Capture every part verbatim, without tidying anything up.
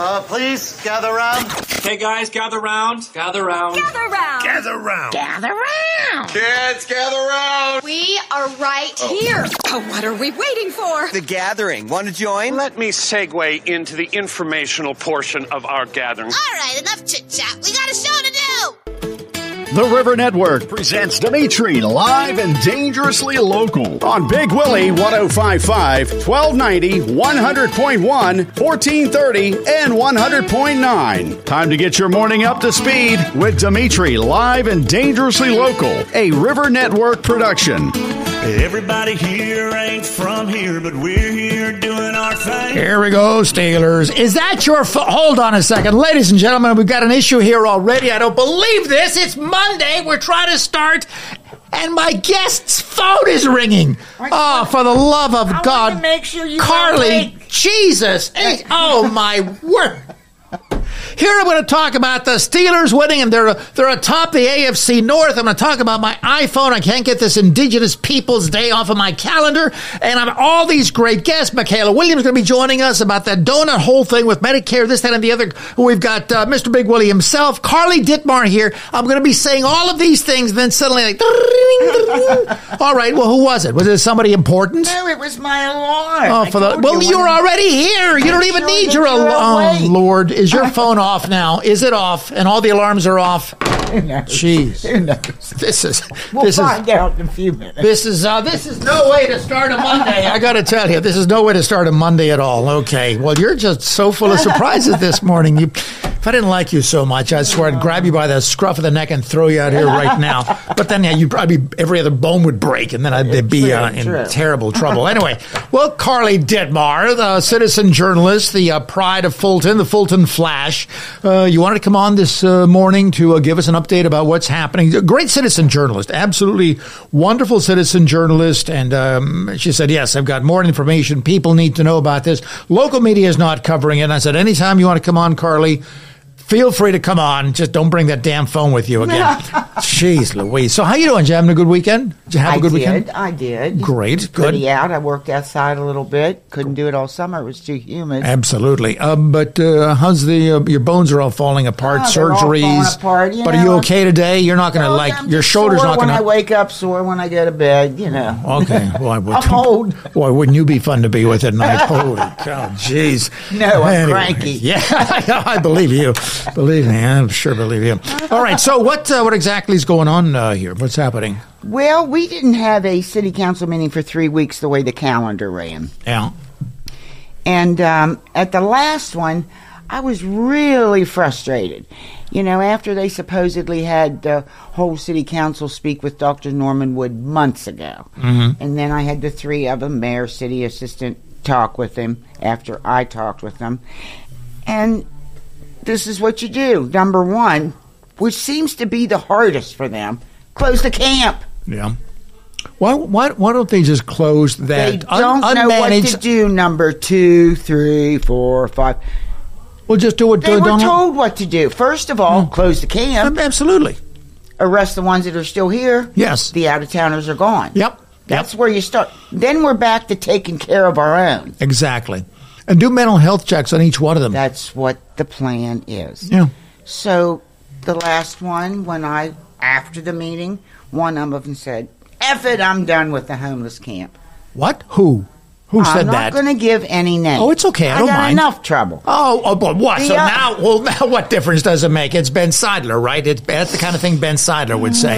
Uh, please, gather around. Okay, guys, gather round. Gather round. Gather round. Gather round. Gather round. Kids, gather round. We are right oh. here. Oh, what are we waiting for? The gathering. Want to join? Let me segue into the informational portion of our gathering. All right, enough chit-chat. We got a show to do. The River Network presents Dimitri live and dangerously local on Big Willie one oh five point five, twelve ninety, one hundred point one, fourteen thirty, and one hundred point nine. Time to get your morning up to speed with Dimitri live and dangerously local, a River Network production. Everybody here ain't from here, but we're here doing our thing. Here we go, Steelers. Is that your phone? Hold on a second. Ladies and gentlemen, we've got an issue here already. I don't believe this. It's Monday. We're trying to start, and my guest's phone is ringing. Oh, for the love of I God. Want to make sure you Carly, Jesus. Hey, oh, my word. Here I'm going to talk about the Steelers winning, and they're they're atop the A F C North. I'm going to talk about my iPhone. I can't get this Indigenous Peoples Day off of my calendar. And I'm all these great guests. Michaela Williams is going to be joining us about that donut hole thing with Medicare, this, that, and the other. We've got uh, Mister Big Willie himself, Carly Dittmar here. I'm going to be saying all of these things, and then suddenly like, all right, well, who was it? Was it somebody important? No, it was my alarm. Oh, for the well, you you're already here. You don't even need your alarm. Oh, Lord, is your phone off now? Is it off? And all the alarms are off? Who knows? Jeez. Who knows? This is. We'll this find is, out in a few minutes. This is uh, this is no way to start a Monday. I got to tell you, this is no way to start a Monday at all. Okay. Well, you're just so full of surprises this morning. You, if I didn't like you so much, I swear I'd grab you by the scruff of the neck and throw you out here right now. But then, yeah, you'd probably every other bone would break, and then I'd be uh, in true. terrible trouble. Anyway, well, Carly Dittmar, the citizen journalist, the uh, pride of Fulton, the Fulton Flash. Uh, you wanted to come on this uh, morning to uh, give us an update about what's happening. A great citizen journalist, absolutely wonderful citizen journalist. And um, she said, yes, I've got more information. People need to know about this. Local media is not covering it. And I said, anytime you want to come on, Carly, feel free to come on. Just don't bring that damn phone with you again. Jeez Louise. So how you doing? Did you have a good weekend? Did you have I a good did, weekend? I did. Great. Good. Pretty out. I worked outside a little bit. Couldn't do it all summer. It was too humid. Absolutely. Um, but uh, how's the, uh, your bones are all falling apart, oh, surgeries. All falling apart, you but know, are you okay today? You're not going to well, like, I'm your shoulder's sore not going to. when I wake up, sore when I go to bed, you know. Okay. Well, I would. I'm old. Boy, wouldn't you be fun to be with at night? Holy cow. Jeez. No, I'm anyway, cranky. Yeah, I believe you. Believe me. I sure believe you. All right. So what uh, what exactly is going on uh, here? What's happening? Well, we didn't have a city council meeting for three weeks the way the calendar ran. Yeah. And um, at the last one, I was really frustrated. You know, after they supposedly had the whole city council speak with Doctor Norman Wood months ago. Mm-hmm. And then I had the three of them, mayor, city assistant, talk with him after I talked with them. And this is what you do. Number one, which seems to be the hardest for them, close the camp. Yeah. Why, why, why don't they just close that? They don't un- know unmanaged... what to do, number two, three, four, five. Well, just do what... They uh, were don't... told what to do. First of all, mm. close the camp. Absolutely. Arrest the ones that are still here. Yes. The out-of-towners are gone. Yep. That's yep. where you start. Then we're back to taking care of our own. Exactly. And do mental health checks on each one of them. That's what the plan is. Yeah. So the last one, when I, after the meeting, one of them said, F it, I'm done with the homeless camp. What? Who? Who I'm said that? I'm not going to give any names. Oh, it's okay. I, I don't got mind. enough trouble. Oh, oh, but what? The so other- now, well, now what difference does it make? It's Ben Seidler, right? It's, that's the kind of thing Ben Seidler would say.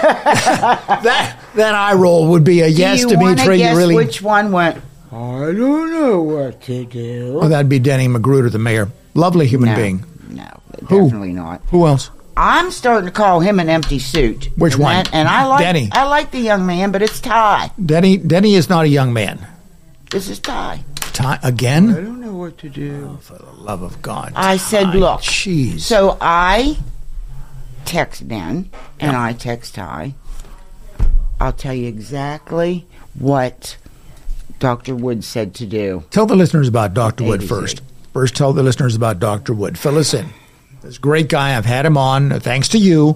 that that eye roll would be a yes, Do you want to Dimitri. guess You really? which one went, I don't know what to do. Oh, that'd be Denny Magruder, the mayor. Lovely human no, being. No, Who? definitely not. Who else? I'm starting to call him an empty suit. Which and one? That, and I like Denny. I like the young man, but it's Ty. Denny. Denny is not a young man. This is Ty. Ty again? I don't know what to do. Oh, for the love of God. I Ty. said, look. Jeez. So I text Ben, and yep. I text Ty. I'll tell you exactly what Doctor Wood said to do. Tell the listeners about Doctor Wood first. First, tell the listeners about Doctor Wood. Fill us in. This great guy. I've had him on, thanks to you.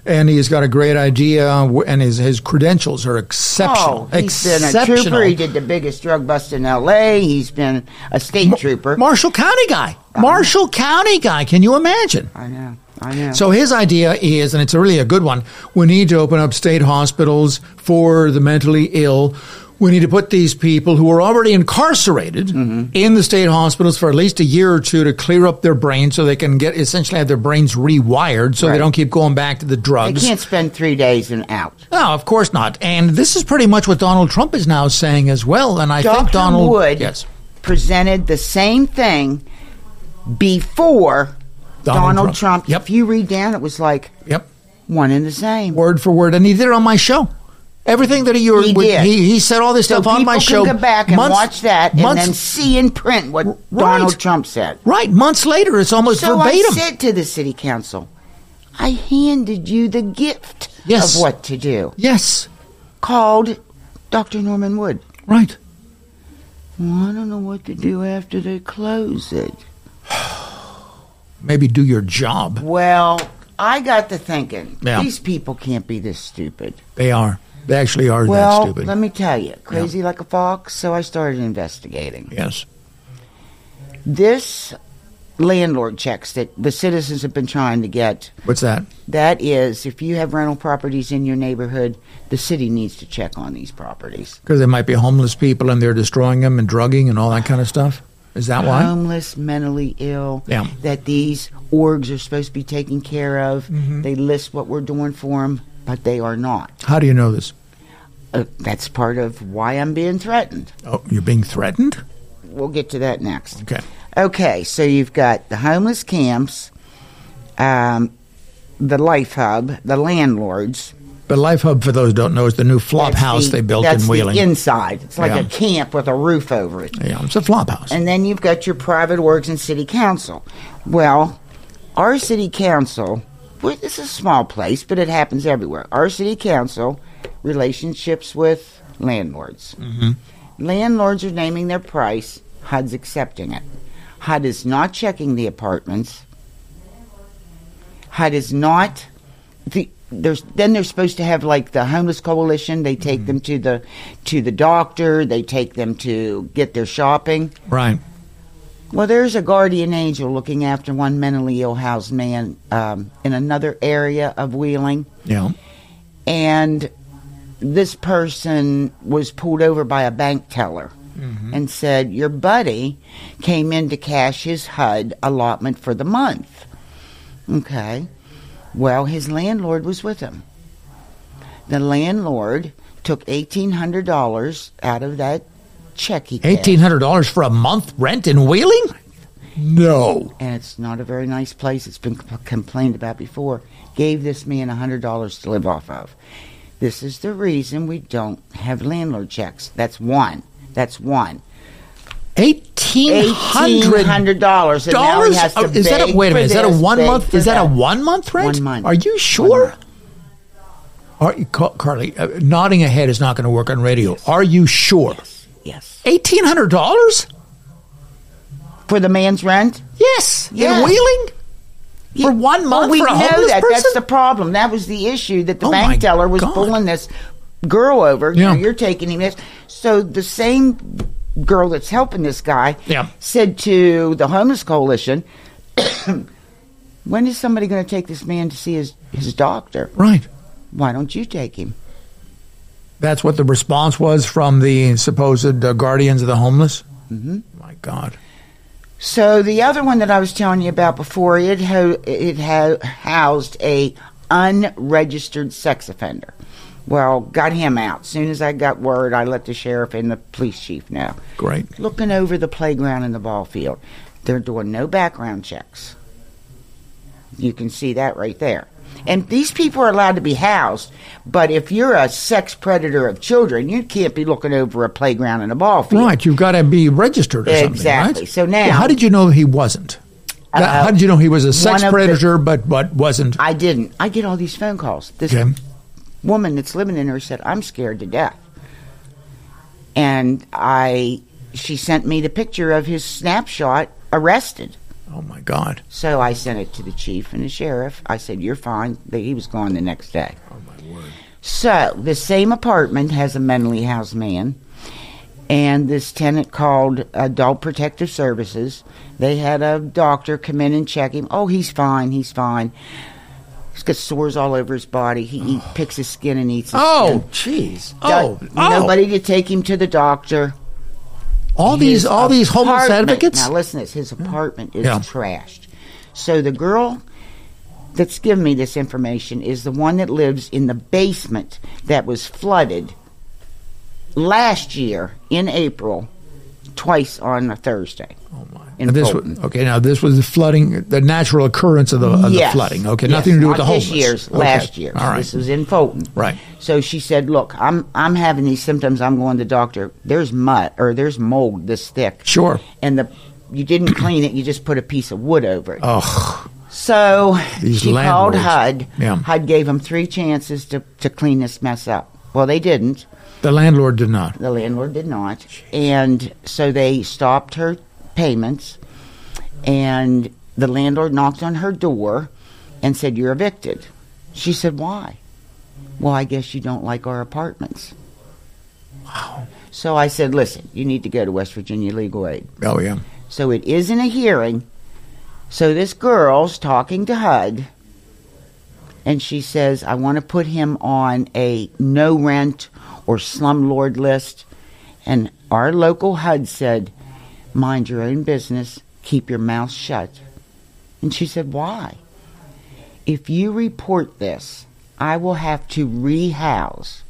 and he's got a great idea, and his his credentials are exceptional. Oh, he's exceptional. been a trooper. He did the biggest drug bust in L A. He's been a state Ma- trooper. Marshall County guy. Uh-huh. Marshall County guy. Can you imagine? I know. I know. So his idea is, and it's a really a good one, we need to open up state hospitals for the mentally ill. We need to put these people who are already incarcerated mm-hmm. in the state hospitals for at least a year or two to clear up their brains so they can get essentially have their brains rewired so right. they don't keep going back to the drugs. They can't spend three days and out. No, of course not. And this is pretty much what Donald Trump is now saying as well. And I Doctor think Donald Wood yes. presented the same thing before Donald, Donald Trump. Trump. Yep. If you read down, it was like yep. one and the same. Word for word. And he did it on my show. Everything that he he, would, did. he he said all this so stuff on my show. People can go back and months, watch that and months, then see in print what right. Donald Trump said. Right. Months later, it's almost so verbatim. So I said to the city council, I handed you the gift yes. of what to do. Yes. Called Doctor Norman Wood. Right. Well, I don't know what to do after they close it. Maybe do your job. Well, I got to thinking, yeah. these people can't be this stupid. They are. They actually are well, that stupid. Let me tell you, crazy yeah. like a fox, so I started investigating. Yes. This landlord checks that the citizens have been trying to get. What's that? That is, if you have rental properties in your neighborhood, the city needs to check on these properties. Because there might be homeless people and they're destroying them and drugging and all that kind of stuff? Is that why? Homeless, mentally ill, yeah. that these orgs are supposed to be taken care of. Mm-hmm. They list what we're doing for them, but they are not. How do you know this? Uh, that's part of why I'm being threatened. Oh, you're being threatened? We'll get to that next. Okay. Okay, so you've got the homeless camps, um, the Life Hub, the landlords. The Life Hub, for those who don't know, is the new flop that's house the, they built in Wheeling. That's the inside. It's like yeah. a camp with a roof over it. Yeah, it's a flop house. And then you've got your private orgs and city council. Well, our city council, well, this is a small place, but it happens everywhere. Our city council, relationships with landlords. Mm-hmm. Landlords are naming their price. H U D's accepting it. H U D is not checking the apartments. H U D is not... The, there's then they're supposed to have like the homeless coalition. They take mm-hmm. them to the to the doctor. They take them to get their shopping. Right. Well, there's a guardian angel looking after one mentally ill housed man um, in another area of Wheeling. Yeah. And this person was pulled over by a bank teller mm-hmm. and said, your buddy came in to cash his H U D allotment for the month. Okay. Well, his landlord was with him. The landlord took eighteen hundred dollars out of that check he cashed. eighteen hundred dollars for a month rent in Wheeling? No. And it's not a very nice place. It's been c- complained about before. Gave this man one hundred dollars to live off of. This is the reason we don't have landlord checks. That's one. That's one. Eighteen hundred dollars. And now he has to is that a, wait a minute? Is that a one month? Is that a one month rent? One month. Are you sure? Are you, Carly? Uh, nodding a head is not going to work on radio. Yes. Are you sure? Yes. Yes. Eighteen hundred dollars for the man's rent? Yes. Yes. In Wheeling. For one month well, we for a know homeless that. person? That's the problem. That was the issue that the oh bank teller was God. pulling this girl over. Yeah. You know, you're taking him this. So the same girl that's helping this guy yeah. said to the homeless coalition, when is somebody going to take this man to see his, his doctor? Right. Why don't you take him? That's what the response was from the supposed uh, guardians of the homeless? Mm-hmm. My God. So the other one that I was telling you about before, it ho- it ha- housed a unregistered sex offender. Well, got him out. As soon as I got word, I let the sheriff and the police chief know. Great. Looking over the playground and the ball field. They're doing no background checks. You can see that right there. And these people are allowed to be housed, but if you're a sex predator of children, you can't be looking over a playground and a ball field. Right, you've got to be registered or something, exactly. right? So now... Well, how did you know he wasn't? Uh, how did you know he was a sex predator the, but, but wasn't? I didn't. I get all these phone calls. This okay. woman that's living in there said, I'm scared to death. And I, she sent me the picture of his snapshot arrested. Oh, my God. So I sent it to the chief and the sheriff. I said, you're fine. He was gone the next day. Oh, my word. So the same apartment has a mentally housed man. And this tenant called Adult Protective Services. They had a doctor come in and check him. Oh, he's fine. He's fine. He's got sores all over his body. He eat, picks his skin and eats his Oh, skin. jeez. Oh, oh. Nobody to take him to the doctor. All His these all these homeless apartment- advocates? Now listen to this. His apartment is Yeah. trashed. So the girl that's given me this information is the one that lives in the basement that was flooded last year in April, twice on a Thursday. Oh, my. In And this Fulton. was, okay, now this was the flooding, the natural occurrence of the, of Yes. the flooding. Okay, Yes, nothing to do with not the this homeless. year's, Okay. last year's. All right. This was in Fulton. Right. So she said, "Look, I'm I'm having these symptoms. I'm going to the doctor. There's mud or there's mold this thick. Sure. And the you didn't clean it. You just put a piece of wood over it. Oh, So These she called landlords. H U D. Yeah. H U D gave them three chances to to clean this mess up. Well, they didn't. the landlord did not. The landlord did not. And so they stopped her payments, and the landlord knocked on her door and said, "You're evicted." She said, "Why?" "Well, I guess you don't like our apartments." Wow. So I said, "Listen, you need to go to West Virginia Legal Aid." Oh, yeah. So it isn't a hearing. So this girl's talking to H U D, and she says, "I want to put him on a no rent or slumlord list." And our local H U D said, "Mind your own business. Keep your mouth shut." And she said, "Why? If you report this, I will have to rehouse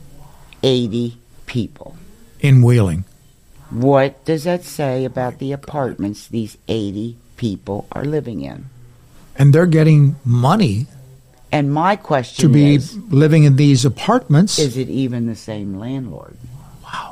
eighty people." In Wheeling. What does that say about the apartments these eighty people are living in? And they're getting money And my question to be is, living in these apartments. is it even the same landlord? Wow.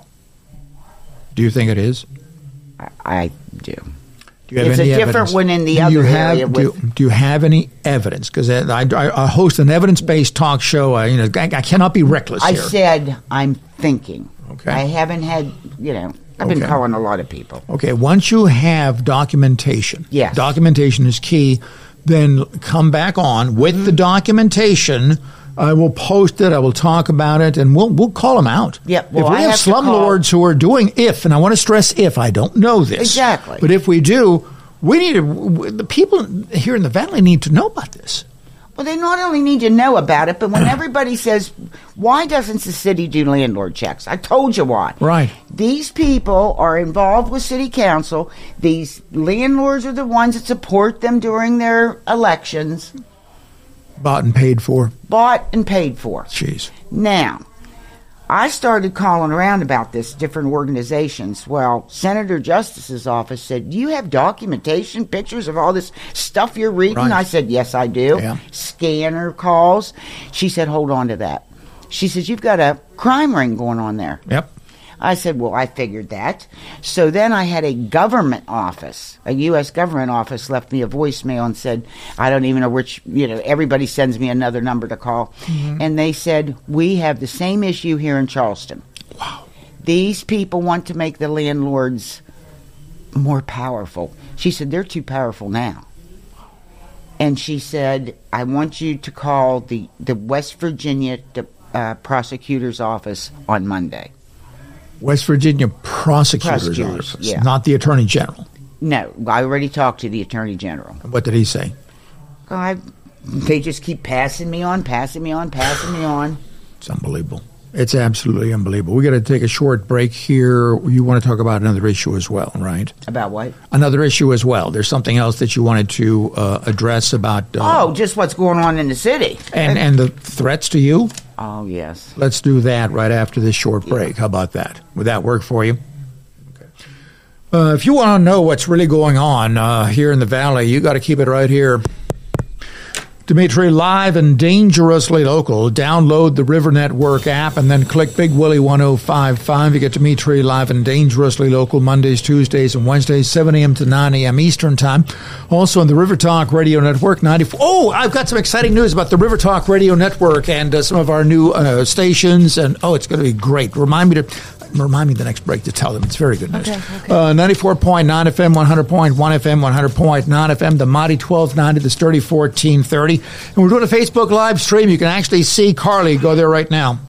Do you think it is? I, I do. Do you have It's any a different evidence? one in the Do other you have, area Do you, with- do you have any evidence? Because I, I, I host an evidence-based talk show. I, you know, I, I cannot be reckless I here. said I'm thinking. Okay. I haven't had, you know, I've been Okay. calling a lot of people. Okay, once you have documentation, Yes. documentation is key, then come back on with Mm-hmm. the documentation. I will post it, I will talk about it, and we'll we'll call them out. Yep, well, if we I have, have to call- slumlords who are doing if, and I want to stress if, I don't know this. Exactly. But if we do, we need to, the people here in the Valley need to know about this. Well, they not only need to know about it, but when everybody says, "Why doesn't the city do landlord checks?" I told you why. Right. These people are involved with city council. These landlords are the ones that support them during their elections, Bought and paid for. bought and paid for. Jeez. Now, I started calling around about this, different organizations. Well, Senator Justice's office said, "Do you have documentation, pictures of all this stuff you're reading?" Right. I said, "Yes, I do." Yeah. Scanner calls. She said, "Hold on to that." She says, "You've got a crime ring going on there." Yep. I said, "Well, I figured that." So then I had a government office, a U S government office, left me a voicemail and said, I don't even know which, you know, everybody sends me another number to call. Mm-hmm. And they said, "We have the same issue here in Charleston. Wow. These people want to make the landlords more powerful." She said, "They're too powerful now." And she said, "I want you to call the, the West Virginia uh, prosecutor's office on Monday." West Virginia Prosecutor's Prosecutors, Office, yeah. not the Attorney General. No, I already talked to the Attorney General. What did he say? I, they just keep passing me on, passing me on, passing me on. It's unbelievable. It's absolutely unbelievable. We got to take a short break here. You want to talk about another issue as well, right? About what? Another issue as well. There's something else that you wanted to uh, address about. Uh, Oh, just what's going on in the city. and and the threats to you. Oh, yes. Let's do that right after this short break. How about that? Would that work for you? Okay. Uh, if you want to know what's really going on uh, here in the Valley, you got to keep it right here. Dimitri, live and dangerously local. Download the River Network app and then click Big Willie one oh five five. You get Dimitri live and dangerously local Mondays, Tuesdays, and Wednesdays, seven a.m. to nine a.m. Eastern Time. Also on the River Talk Radio Network, ninety-four. Oh, I've got some exciting news about the River Talk Radio Network and uh, some of our new uh, stations. And, oh, it's going to be great. Remind me to Remind me the next break to tell them. It's very good news. Okay, okay. Uh, ninety-four point nine F M, one hundred point one F M, one hundred point nine F M, the Mighty twelve ninety, the Sturdy fourteen thirty. And we're doing a Facebook live stream. You can actually see Carly. Go there right now.